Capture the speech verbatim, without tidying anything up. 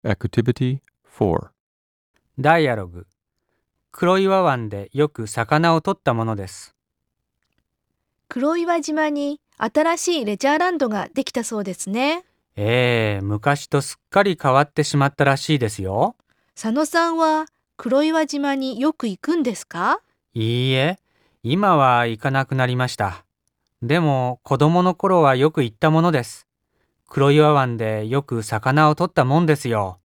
Activity four. ダイアログ。黒岩湾でよく魚を取ったものです。 黒岩島に新しいレジャーランドができたそうですね。 ええ、昔とすっかり変わってしまったらしいですよ。 佐野さんは黒岩島によく行くんですか？ いいえ、今は行かなくなりました。でも子供の頃はよく行ったものです。黒岩湾でよく魚を取ったもんですよ。